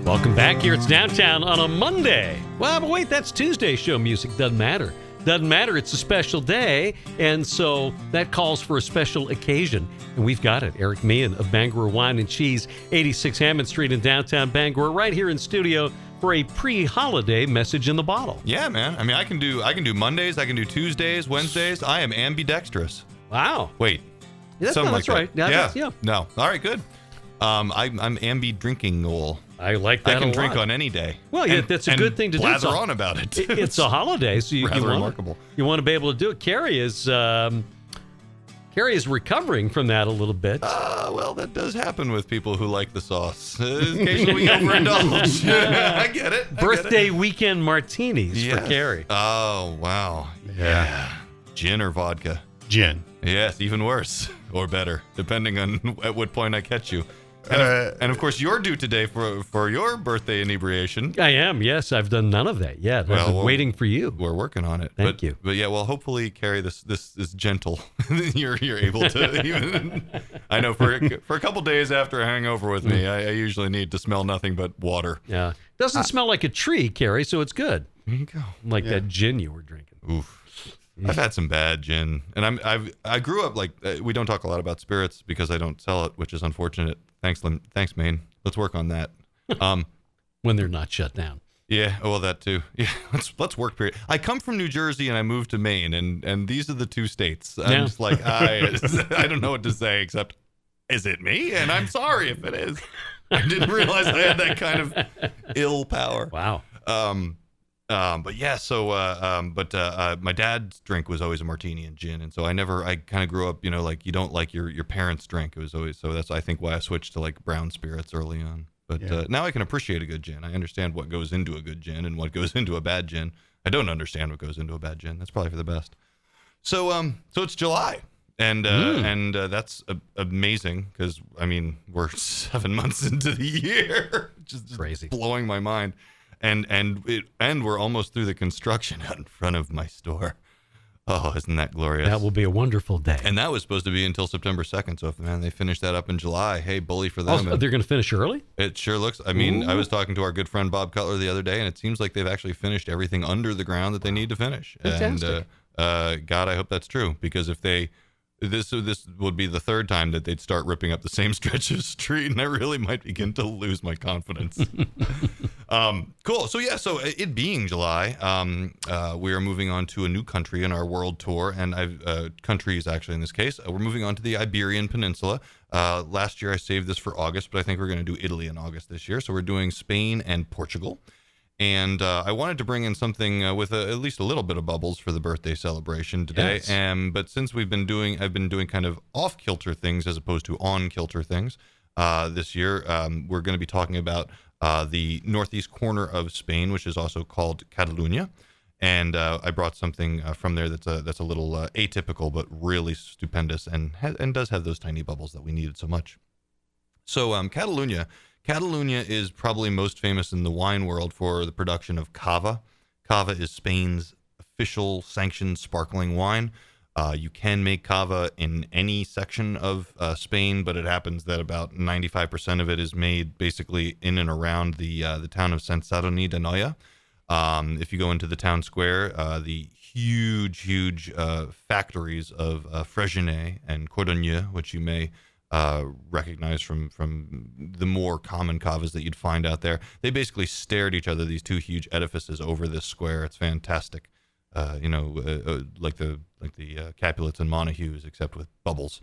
Welcome back. Here it's Downtown on a Monday. Well, but wait, that's Tuesday show music. Doesn't matter. Doesn't matter. It's a special day, and so that calls for a special occasion. And we've got it. Eric Meehan of Bangor Wine and Cheese, 86 Hammond Street in downtown Bangor, right here in studio for a pre-holiday message in the bottle. Yeah, man. I mean, I can do Mondays, I can do Tuesdays, Wednesdays. I am ambidextrous. Wow. Wait. Yeah, something that's like right. that. Yeah. No. All right, good. I'm ambi-drinking old. I like that. I can a drink lot. on any day. Well, yeah, that's a good thing to do. Blather on about it. It's a holiday, so you remarkable. You want to be able to do it. Carrie is recovering from that a little bit. Well, that does happen with people who like the sauce. Occasionally we overindulge. I get it. Birthday weekend martinis for Carrie. Oh, wow. Yeah. Gin or vodka? Gin. Yes, even worse or better, depending on at what point I catch you. And of course, you're due today for your birthday inebriation. I am. Yes, I've done none of that yet. I've been waiting for you. We're working on it. Thank you. But yeah, well, hopefully, Carrie, this is gentle. you're able to. Even, I know for a couple days after a hangover with me, I usually need to smell nothing but water. Yeah, doesn't smell like a tree, Carrie, so it's good. There you go. Like that gin you were drinking. Oof. I've had some bad gin, and I grew up like we don't talk a lot about spirits because I don't sell it, which is unfortunate. Thanks, Maine. Let's work on that. When they're not shut down. Yeah, well, that too. Yeah, let's work. Period. I come from New Jersey and I moved to Maine, and these are the two states. I'm just like I don't know what to say except, is it me? And I'm sorry if it is. I didn't realize I had that kind of ill power. Wow. But yeah, so my dad's drink was always a martini and gin, and so I kind of grew up, like you don't like your parents' drink. It was always, so that's I think why I switched to like brown spirits early on. But now I can appreciate a good gin. I understand what goes into a good gin and what goes into a bad gin. I don't understand what goes into a bad gin. That's probably for the best. So it's July. And that's amazing because I mean we're 7 months into the year, just crazy, blowing my mind. And we're almost through the construction out in front of my store. Oh, isn't that glorious? That will be a wonderful day. And that was supposed to be until September 2nd. So if they finish that up in July, hey, bully for them. Oh, they're going to finish early? It sure looks. I mean, I was talking to our good friend Bob Cutler the other day, and it seems like they've actually finished everything under the ground that they need to finish. Fantastic. And God, I hope that's true, because if this would be the third time that they'd start ripping up the same stretch of street, and I really might begin to lose my confidence. Cool. So so it being July, we are moving on to a new country in our world tour, and countries actually in this case. We're moving on to the Iberian Peninsula. Last year I saved this for August, but I think we're going to do Italy in August this year. So we're doing Spain and Portugal. And I wanted to bring in something with at least a little bit of bubbles for the birthday celebration today. Yes. But since I've been doing kind of off-kilter things as opposed to on-kilter things this year, we're going to be talking about the northeast corner of Spain, which is also called Catalonia. And I brought something from there that's a little atypical, but really stupendous, and does have those tiny bubbles that we needed so much. So Catalonia is probably most famous in the wine world for the production of cava. Cava is Spain's official sanctioned sparkling wine. You can make cava in any section of Spain, but it happens that about 95% of it is made basically in and around the town of Sant Sadurní d'Anoia. If you go into the town square, the huge factories of Frégenet and Cordonnier, which you may recognize from the more common cavas that you'd find out there. They basically stare at each other, these two huge edifices over this square. It's fantastic. Like the Capulets and Montagues, except with bubbles.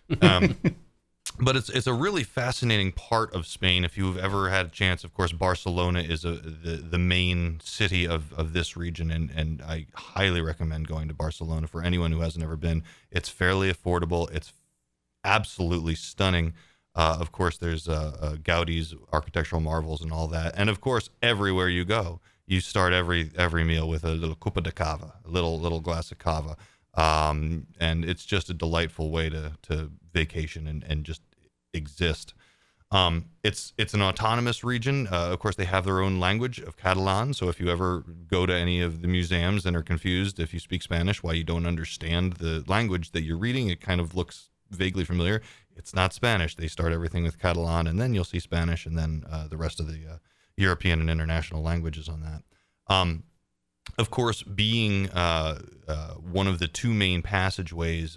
But it's a really fascinating part of Spain. If you've ever had a chance, of course, Barcelona is the main city of this region, and I highly recommend going to Barcelona for anyone who hasn't ever been. It's fairly affordable. It's absolutely stunning. Of course, there's Gaudi's architectural marvels and all that. And of course, everywhere you go, you start every meal with a little copa de cava, a little glass of cava. And it's just a delightful way to vacation and just exist. It's an autonomous region. Of course, they have their own language of Catalan. So if you ever go to any of the museums and are confused if you speak Spanish why you don't understand the language that you're reading, it kind of looks vaguely familiar. It's not Spanish. They start everything with Catalan, and then you'll see Spanish, and then the rest of the European and international languages on that. Of course, being one of the two main passageways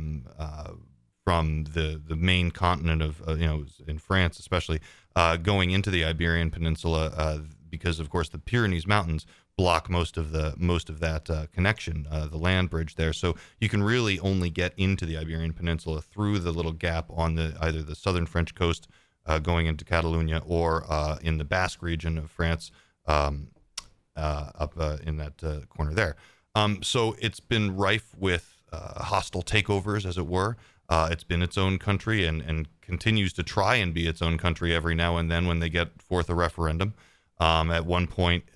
from the main continent of in France, especially going into the Iberian Peninsula, because of course the Pyrenees Mountains block most of that connection, the land bridge there. So you can really only get into the Iberian Peninsula through the little gap on either the southern French coast going into Catalonia, or in the Basque region of France, up in that corner there. So it's been rife with hostile takeovers, as it were. It's been its own country and continues to try and be its own country every now and then when they get forth a referendum. At one point,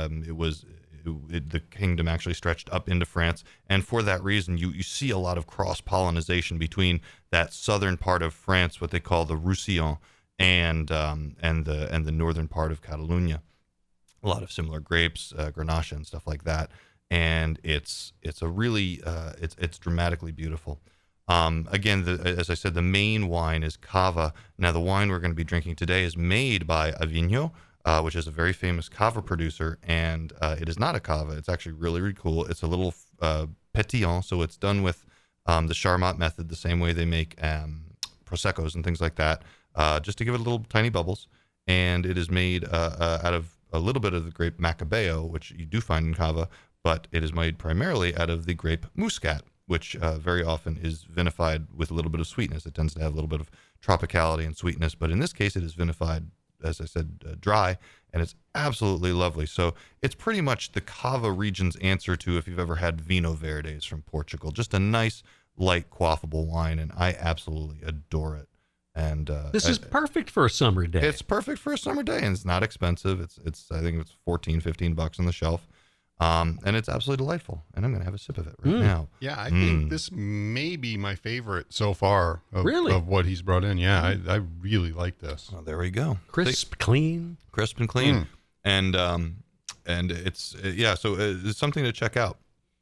the kingdom actually stretched up into France, and for that reason, you see a lot of cross-pollination between that southern part of France, what they call the Roussillon, and the northern part of Catalonia. A lot of similar grapes, Grenache and stuff like that, and it's a really it's dramatically beautiful. Again, as I said, the main wine is Cava. Now, the wine we're going to be drinking today is made by Avignon, which is a very famous Cava producer, and it is not a Cava. It's actually really, really cool. It's a little pétillant, so it's done with the Charmat method, the same way they make Proseccos and things like that, just to give it little tiny bubbles. And it is made out of a little bit of the grape Macabeo, which you do find in Cava, but it is made primarily out of the grape Muscat, which very often is vinified with a little bit of sweetness. It tends to have a little bit of tropicality and sweetness, but in this case, it is vinified, as I said, dry, and it's absolutely lovely. So it's pretty much the Cava region's answer to if you've ever had Vinho Verdes from Portugal. Just a nice, light, quaffable wine, and I absolutely adore it. And this is perfect for a summer day. It's perfect for a summer day, and it's not expensive. It's I think it's $14-15 on the shelf. And it's absolutely delightful, and I'm going to have a sip of it right now. Yeah, I think this may be my favorite so far of what he's brought in. Yeah, I really like this. Oh, there we go. Crisp, clean. Crisp and clean. And it's, so it's something to check out.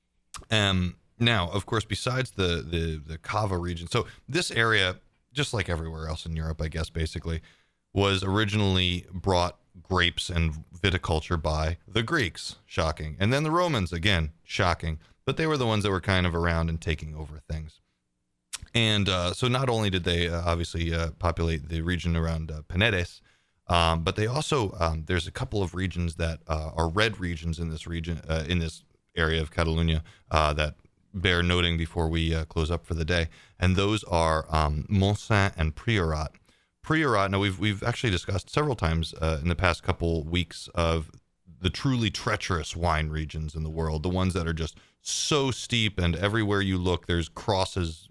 Now, of course, besides the Cava region, so this area, just like everywhere else in Europe, I guess, basically, was originally brought grapes and viticulture by the Greeks, shocking, and then the Romans, again, shocking, but they were the ones that were kind of around and taking over things. And so not only did they obviously populate the region around Penedes, but they also there's a couple of regions that are red regions in this region, in this area of Catalonia, that bear noting before we close up for the day, and those are Montsant and Priorat. Priorat, now we've actually discussed several times in the past couple weeks of the truly treacherous wine regions in the world, the ones that are just so steep, and everywhere you look there's crosses,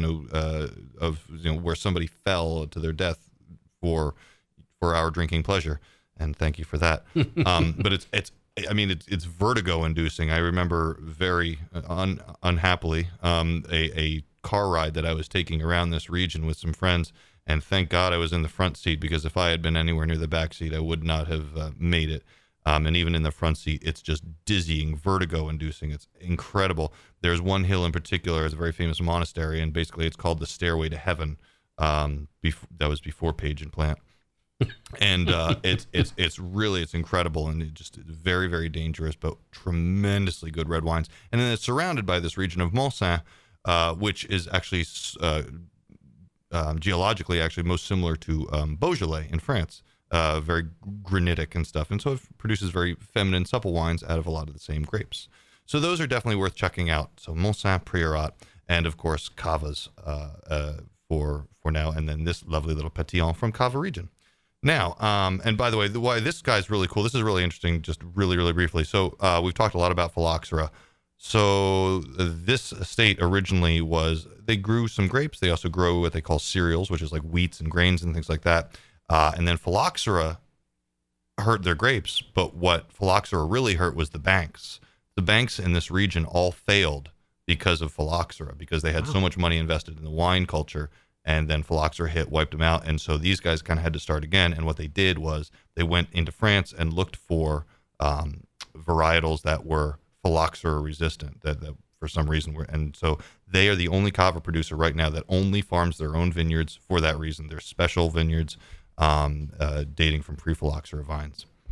where somebody fell to their death for our drinking pleasure, and thank you for that. But it's vertigo inducing. I remember very unhappily a car ride that I was taking around this region with some friends. And thank God I was in the front seat, because if I had been anywhere near the back seat, I would not have made it. And even in the front seat, it's just dizzying, vertigo-inducing. It's incredible. There's one hill in particular, it's a very famous monastery, and basically it's called the Stairway to Heaven. That was before Page and Plant. And it's incredible, and it's just very, very dangerous, but tremendously good red wines. And then it's surrounded by this region of Montsant, which is actually geologically actually most similar to Beaujolais in France, very granitic and stuff, and so it produces very feminine, supple wines out of a lot of the same grapes. So those are definitely worth checking out. So Montsant, Priorat, and of course Cavas for now, and then this lovely little Pétillant from Cava region. Now, and by the way, why this guy's really cool, this is really interesting, just really, really briefly. So we've talked a lot about phylloxera. So this estate originally they grew some grapes. They also grow what they call cereals, which is like wheats and grains and things like that. And then phylloxera hurt their grapes, but what phylloxera really hurt was the banks. The banks in this region all failed because of phylloxera, because they had so much money invested in the wine culture, and then phylloxera wiped them out. And so these guys kind of had to start again. And what they did was they went into France and looked for varietals that were phylloxera resistant, that for some reason were, and so they are the only Cava producer right now that only farms their own vineyards for that reason. They're special vineyards dating from pre-phylloxera vines.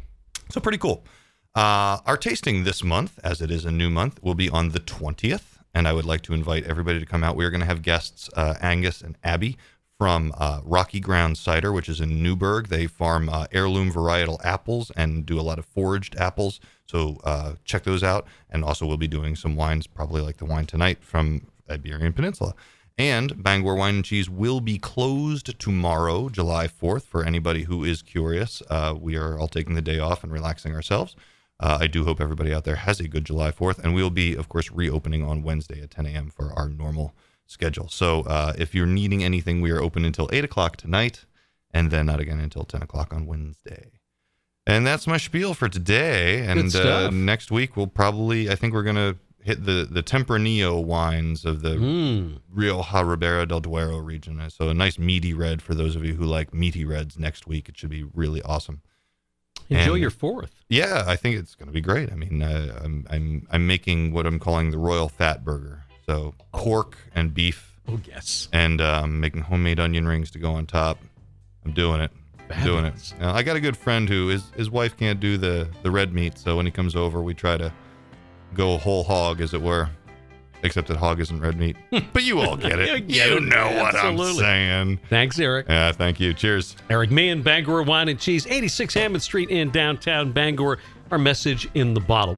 So pretty cool. Our tasting this month, as it is a new month, will be on the 20th. And I would like to invite everybody to come out. We are going to have guests, Angus and Abby, from Rocky Ground Cider, which is in Newburgh. They farm heirloom varietal apples and do a lot of foraged apples. So check those out. And also we'll be doing some wines, probably like the wine tonight from Iberian Peninsula. And Bangor Wine and Cheese will be closed tomorrow, July 4th, for anybody who is curious. We are all taking the day off and relaxing ourselves. I do hope everybody out there has a good July 4th. And we'll be, of course, reopening on Wednesday at 10 a.m. for our normal schedule. So if you're needing anything, we are open until 8 o'clock tonight, and then not again until 10 o'clock on Wednesday. And that's my spiel for today. And next week, we'll probably, I think we're going to hit the Tempranillo wines of the Rioja Ribera del Duero region. So a nice meaty red for those of you who like meaty reds next week. It should be really awesome. Enjoy your 4th. Yeah, I think it's going to be great. I mean, I'm making what I'm calling the Royal Fat Burger. So pork and beef. Oh, yes. And making homemade onion rings to go on top. I'm doing it. Doing it. Now, I got a good friend who his wife can't do the red meat, so when he comes over, we try to go whole hog, as it were. Except that hog isn't red meat. But you all get it. You know what I'm saying. Thanks, Eric. Yeah, thank you. Cheers. Eric Meehan, Bangor Wine and Cheese, 86 Hammond Street in downtown Bangor. Our message in the bottle.